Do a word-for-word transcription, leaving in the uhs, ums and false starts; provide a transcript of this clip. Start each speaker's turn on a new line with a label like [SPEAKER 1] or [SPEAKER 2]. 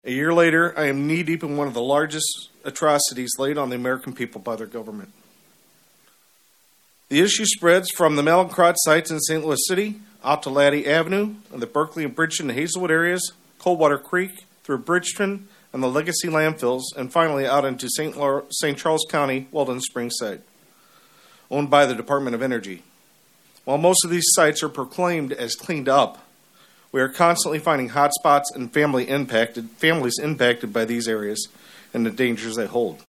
[SPEAKER 1] A year later, I am knee-deep in one of the largest atrocities laid on the American people by their government. The issue spreads from the Mallinckrodt sites in Saint Louis City, out to Laddie Avenue, and the Berkeley and Bridgeton and Hazelwood areas, Coldwater Creek, through Bridgeton, and the legacy landfills, and finally out into Saint Lar- Saint Charles County, Weldon Springs site, owned by the Department of Energy. While most of these sites are proclaimed as cleaned up, we are constantly finding hotspots and family impacted, families impacted by these areas and the dangers they hold.